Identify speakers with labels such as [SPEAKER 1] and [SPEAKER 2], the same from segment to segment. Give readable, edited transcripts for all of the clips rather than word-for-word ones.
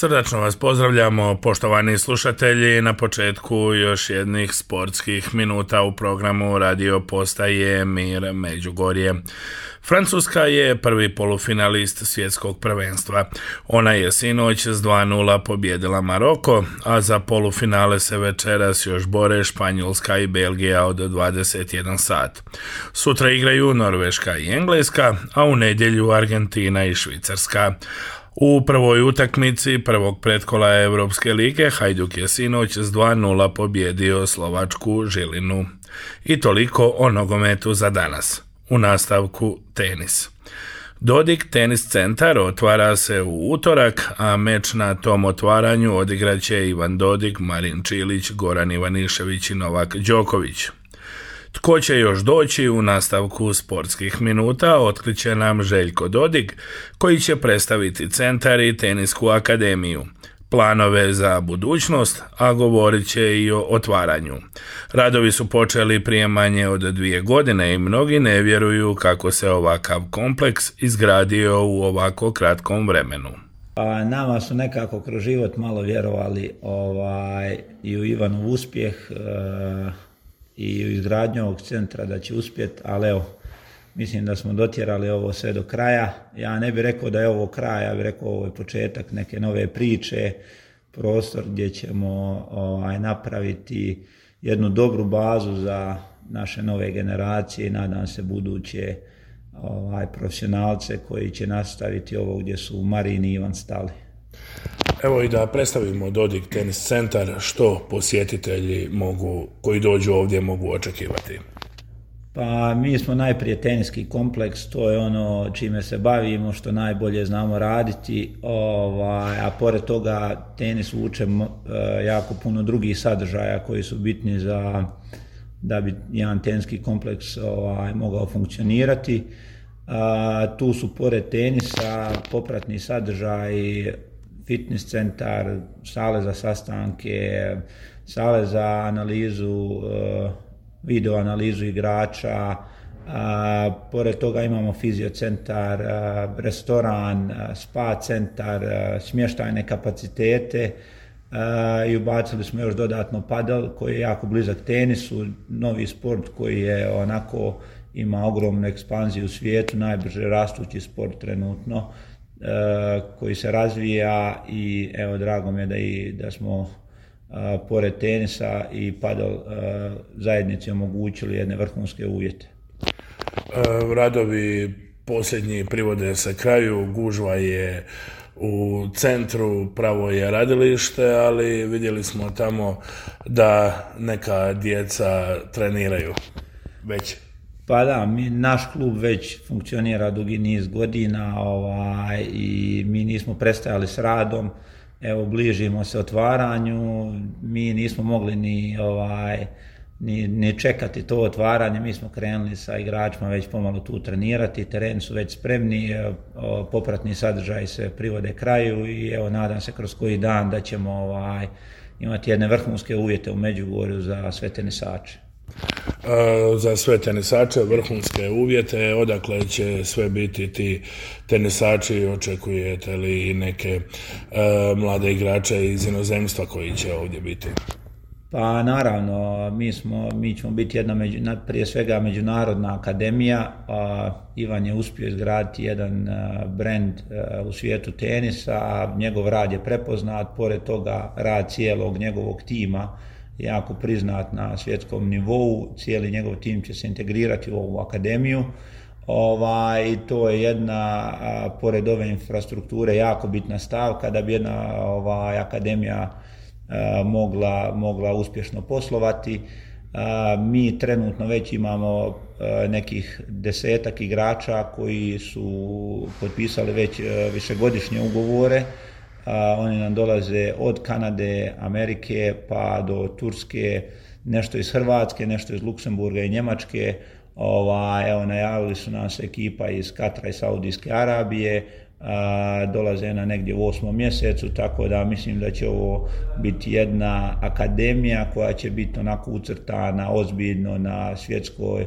[SPEAKER 1] Srdačno vas pozdravljamo, poštovani slušatelji, na početku još jednih sportskih minuta u programu radio postaje Mir Međugorje. Francuska je prvi polufinalist svjetskog prvenstva. Ona je sinoć s 2:0 pobjedila Maroko, a za polufinale se večeras još bore Španjolska i Belgija od 21 sat. Sutra igraju Norveška i Engleska, a u nedjelju Argentina i Švicarska. U prvoj utakmici prvog pretkola Europske lige Hajduk je sinoć s 2:0 pobjedio slovačku Žilinu. I toliko o nogometu za danas. U nastavku tenis. Dodik tenis centar otvara se u utorak, a meč na tom otvaranju odigraće Ivan Dodik, Marin Čilić, Goran Ivanišević i Novak Đoković. Tko će još doći u nastavku sportskih minuta, otkriće nam Željko Dodig, koji će predstaviti centar i tenisku akademiju, planove za budućnost, a govorit će i o otvaranju. Radovi su počeli prije manje od 2 godine i mnogi ne vjeruju kako se ovakav kompleks izgradio u ovako kratkom vremenu.
[SPEAKER 2] Nama su nekako kroz život malo vjerovali i u Ivanov uspjeh, i u izgradnju ovog centra da će uspjeti, ali evo, mislim da smo dotjerali ovo sve do kraja. Ja ne bih rekao da je ovo kraj, ja bih rekao ovo je početak neke nove priče, prostor gdje ćemo napraviti jednu dobru bazu za naše nove generacije i nadam se buduće profesionalce koji će nastaviti ovo gdje su Marin i Ivan stali.
[SPEAKER 1] Evo i da predstavimo Dodik tenis centar, što posjetitelji koji dođu ovdje mogu očekivati.
[SPEAKER 2] Pa mi smo najprije teniski kompleks, to je ono čime se bavimo, što najbolje znamo raditi, a pored toga tenis vuče jako puno drugih sadržaja koji su bitni da bi jedan teniski kompleks mogao funkcionirati. Tu su pored tenisa popratni sadržaj, fitness centar, sale za sastanke, sale za analizu, video analizu igrača, pored toga imamo fiziocentar, restoran, spa centar, smještajne kapacitete i ubacili smo još dodatno padel koji je jako blizak tenisu, novi sport koji je onako ima ogromnu ekspanziju u svijetu, najbrže rastući sport trenutno, koji se razvija i evo drago mi je da smo pored tenisa i padel zajednici omogućili jedne vrhunske uvjete.
[SPEAKER 1] Radovi posljednji privode se kraju, gužva je u centru, pravo je radilište, ali vidjeli smo tamo da neka djeca treniraju već.
[SPEAKER 2] Pa da, naš klub već funkcionira dugi niz godina i mi nismo prestajali s radom. Evo, bližimo se otvaranju, mi nismo mogli ni čekati to otvaranje, mi smo krenuli sa igračima već pomalo tu trenirati, tereni su već spremni, popratni sadržaji se privode kraju i evo nadam se kroz koji dan da ćemo imati jedne vrhunske uvjete u Međugorju za sve tenisače.
[SPEAKER 1] Za sve tenisače vrhunske uvjete, odakle će sve biti ti tenisači, očekujete li neke mlade igrače iz inozemstva koji će ovdje biti?
[SPEAKER 2] Pa naravno, mi ćemo biti jedna prije svega međunarodna akademija. Ivan je uspio izgraditi jedan brand u svijetu tenisa, njegov rad je prepoznat, pored toga rad cijelog njegovog tima jako priznat na svjetskom nivou, cijeli njegov tim će se integrirati u ovu akademiju. I to je jedna, pored ove infrastrukture, jako bitna stavka da bi jedna akademija mogla uspješno poslovati. Mi trenutno već imamo nekih 10-ak igrača koji su potpisali već višegodišnje ugovore. Oni nam dolaze od Kanade, Amerike pa do Turske, nešto iz Hrvatske, nešto iz Luksemburga i Njemačke. Evo, najavili su nas ekipa iz Katra i Saudijske Arabije, dolaze na negdje u 8. mjesecu, tako da mislim da će ovo biti jedna akademija koja će biti onako ucrtana ozbiljno na svjetskoj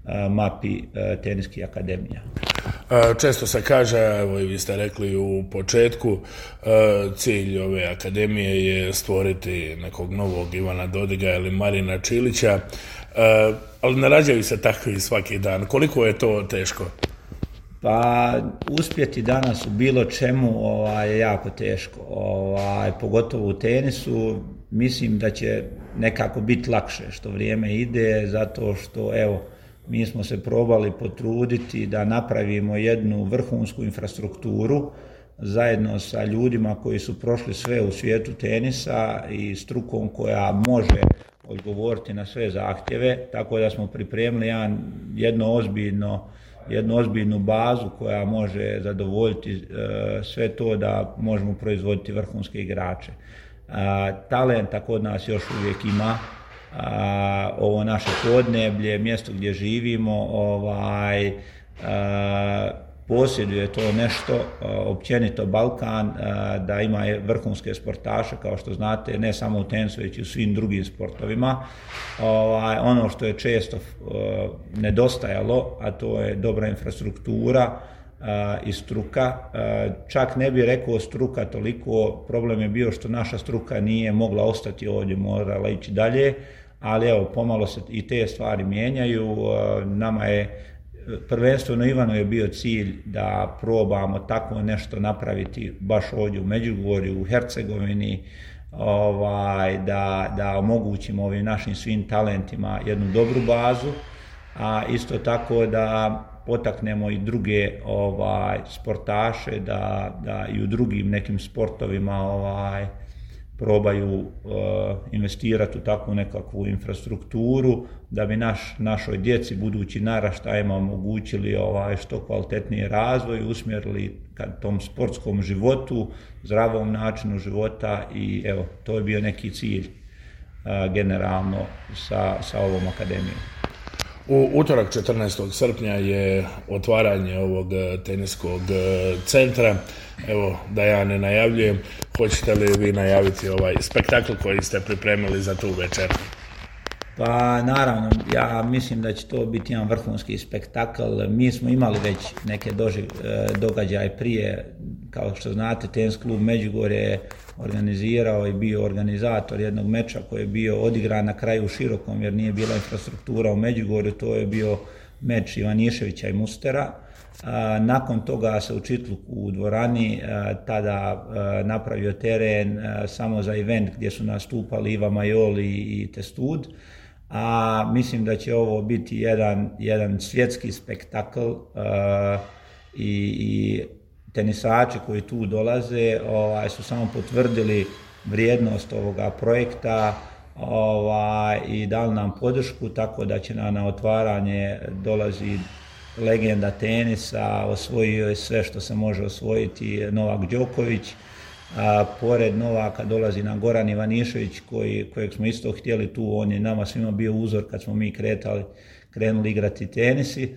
[SPEAKER 2] mapi teniskih akademija.
[SPEAKER 1] Često se kaže, evo i vi ste rekli u početku, cilj ove akademije je stvoriti nekog novog Ivana Dodiga ili Marina Čilića, ali ne rađaju se takvi svaki dan. Koliko je to teško?
[SPEAKER 2] Pa uspjeti danas u bilo čemu je jako teško, pogotovo u tenisu. Mislim da će nekako biti lakše što vrijeme ide, zato što evo, mi smo se probali potruditi da napravimo jednu vrhunsku infrastrukturu zajedno sa ljudima koji su prošli sve u svijetu tenisa i strukom koja može odgovoriti na sve zahtjeve, tako da smo pripremili jednu ozbiljnu bazu koja može zadovoljiti sve to da možemo proizvoditi vrhunske igrače. Talenta kod nas još uvijek ima. Ovo naše podneblje, mjesto gdje živimo, posjeduje to nešto, općenito Balkan, da ima vrhunske sportaše, kao što znate, ne samo u tenisu, već i u svim drugim sportovima. Ono što je često nedostajalo, a to je dobra infrastruktura i struka. Čak ne bih rekao struka toliko, problem je bio što naša struka nije mogla ostati ovdje, morala ići dalje, ali evo, pomalo se i te stvari mijenjaju. Nama je prvenstveno Ivanu je bio cilj da probamo tako nešto napraviti baš ovdje u Međugorju, u Hercegovini, da omogućimo ovim našim svim talentima jednu dobru bazu, a isto tako da potaknemo i druge sportaše da i u drugim nekim sportovima probaju investirati u takvu nekakvu infrastrukturu, da bi našoj djeci, budući naraštajima, omogućili što kvalitetniji razvoj, usmjerili ka tom sportskom životu, zdravom načinu života i evo, to je bio neki cilj generalno sa ovom akademijom.
[SPEAKER 1] U utorak 14. srpnja je otvaranje ovog teniskog centra. Evo, da ja ne najavljujem, hoćete li vi najaviti ovaj spektakl koji ste pripremili za tu večer?
[SPEAKER 2] Pa naravno, ja mislim da će to biti jedan vrhunski spektakl. Mi smo imali već neke događaje prije, kao što znate, Tenis klub Međugorje je organizirao i bio organizator jednog meča koji je bio odigran na kraju u Širokom jer nije bila infrastruktura u Međugorju, to je bio meč Ivaniševića i Mustera. Nakon toga se u Čitluku u dvorani tada napravio teren samo za event gdje su nastupali Iva Majoli i Testud. Mislim da će ovo biti jedan svjetski spektakl i tenisači koji tu dolaze su samo potvrdili vrijednost ovoga projekta i dali nam podršku, tako da će na otvaranje dolazi legenda tenisa, osvojio je sve što se može osvojiti Novak Đoković. Pored Novaka dolazi nam Goran Ivanišević kojeg smo isto htjeli tu, on je nama svima bio uzor kad smo mi krenuli igrati tenisi,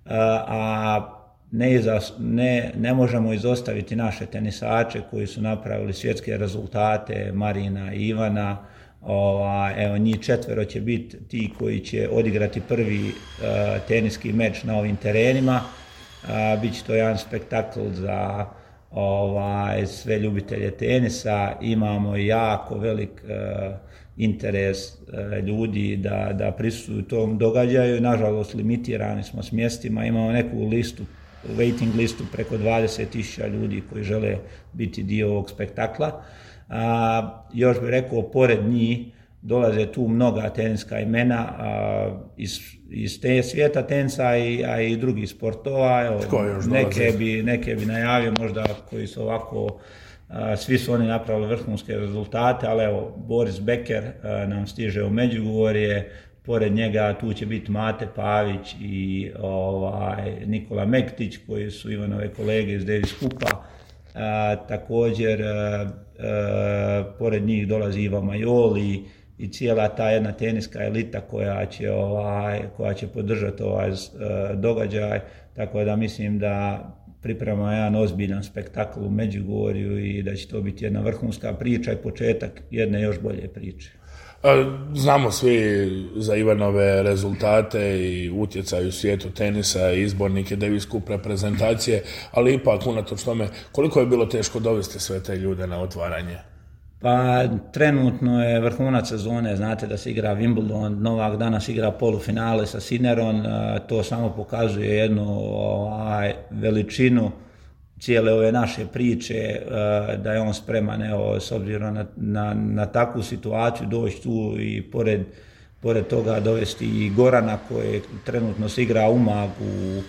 [SPEAKER 2] ne možemo izostaviti naše tenisače koji su napravili svjetske rezultate, Marina i Ivana. Evo, njih 4 će biti ti koji će odigrati prvi teniski meč na ovim terenima. Biće to jedan spektakl za sve ljubitelje tenisa. Imamo jako velik interes ljudi da prisustvuju tom događaju. Nažalost, limitirani smo s mjestima. Imamo neku waiting listu preko 20.000 ljudi koji žele biti dio ovog spektakla. Još bih rekao, pored njih dolaze tu mnoga teniska imena iz svijeta tenisa, a i drugih sportova. Evo, neke bi najavio možda koji su ovako, svi su oni napravili vrhunske rezultate, ali evo, Boris Becker nam stiže u Međugorje, pored njega tu će biti Mate Pavić i Nikola Mektić koji su Ivanove kolege iz Davis Cupa. Također pored njih dolazi Iva Majoli i cijela ta jedna teniska elita koja će podržati ovaj događaj, tako da mislim da pripremamo jedan ozbiljan spektakl u Međugorju i da će to biti jedna vrhunska priča i početak jedne još bolje priče.
[SPEAKER 1] Znamo svi za Ivanove rezultate i utjecaj u svijetu tenisa, izbornike Davis Cup reprezentacije, ali ipak unatoč tome koliko je bilo teško dovesti sve te ljude na otvaranje?
[SPEAKER 2] Pa trenutno je vrhunac sezone, znate da se igra Wimbledon, Novak danas igra polufinale sa Sinnerom, to samo pokazuje jednu veličinu cijele ove naše priče, da je on spreman, evo, s obzirom na takvu situaciju, doći tu i pored toga dovesti i Gorana koji trenutno se igra Umagu,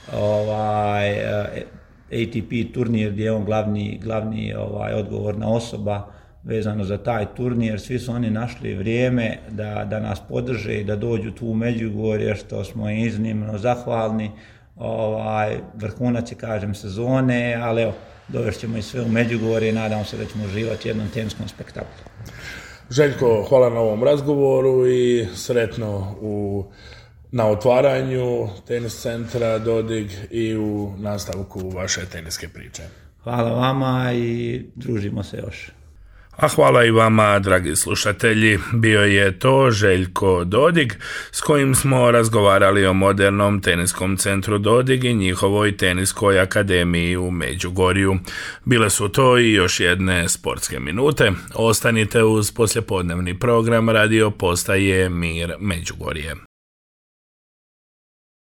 [SPEAKER 2] ATP turnir gdje je on glavni odgovorna osoba vezano za taj turnir. Svi su oni našli vrijeme da nas podrže i da dođu tu u Međugorje, što smo iznimno zahvalni. Vrhunac je, kažem, sezone, ali evo, dovešćemo i sve u Međugorje i nadamo se da ćemo uživati jednom teniskom spektaklu.
[SPEAKER 1] Željko, hvala na ovom razgovoru i sretno na otvaranju tenis centra Dodig i u nastavku vaše teniske priče.
[SPEAKER 2] Hvala vama i družimo se još.
[SPEAKER 1] A hvala i vama, dragi slušatelji. Bio je to Željko Dodig s kojim smo razgovarali o modernom teniskom centru Dodig i njihovoj teniskoj akademiji u Međugorju. Bile su to i još jedne sportske minute. Ostanite uz poslijepodnevni program radio postaje Mir Međugorje.